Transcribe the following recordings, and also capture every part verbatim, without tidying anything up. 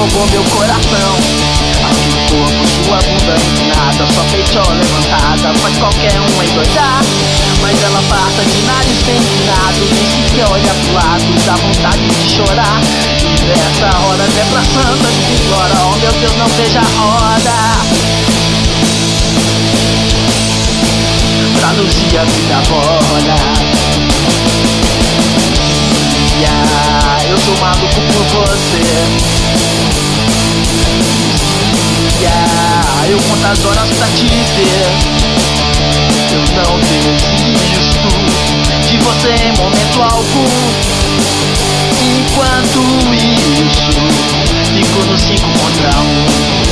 roubou meu coração. Aqui o corpo, sua bunda inclinada, sua peitola levantada, faz qualquer um endoidar. Mas ela passa de nariz bem inclinado, nem sequer olha pro lado, dá vontade de chorar. E nessa hora é pra santa que implora, oh meu Deus, não veja a hora. Pra Luzia vida bola. Yeah, eu sou maluco por você. Yeah, eu conto as horas pra te ver. Eu não desisto de você em momento algum. Enquanto isso, fico no cinco contra um.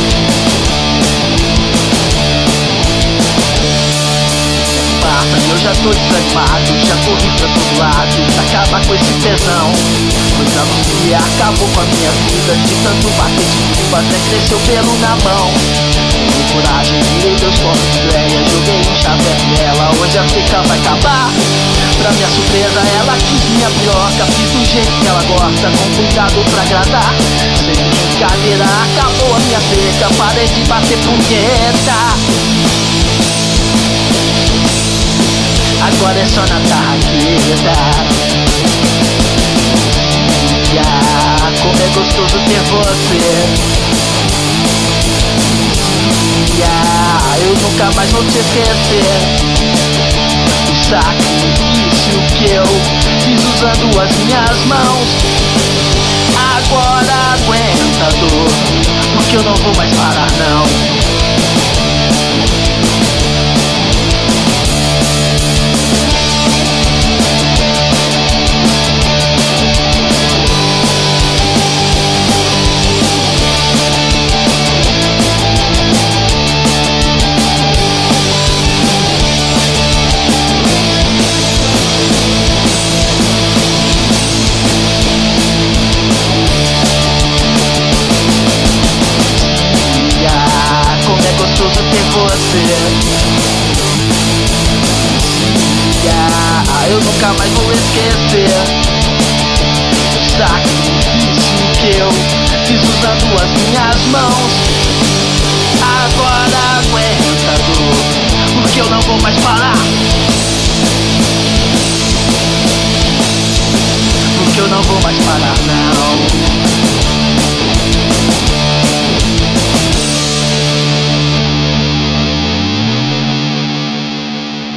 Eu já tô desanimado, já corri pra todo lado, acaba com esse tesão. Pois a Luzia acabou com a minha vida, de tanto bater de tubo até cresceu pelo na mão. Tive coragem, virei dois copos de ideia, joguei um chapéu nela, hoje a seca vai acabar. Pra minha surpresa ela quis minha piroca, fiz do jeito que ela gosta, com cuidado pra agradar. Sem brincadeira, acabou a minha seca, parei de bater punheta. Agora é só na tarraqueta. Yeah, como é gostoso ter você. Yeah, eu nunca mais vou te esquecer. O sacrifício que eu fiz usando as minhas mãos. Agora aguenta a dor, porque eu não vou mais parar não. Yeah, eu nunca mais vou esquecer o sacrifício que eu fiz usando as minhas mãos. Agora aguenta a dor, porque eu não vou mais parar. Porque eu não vou mais parar não.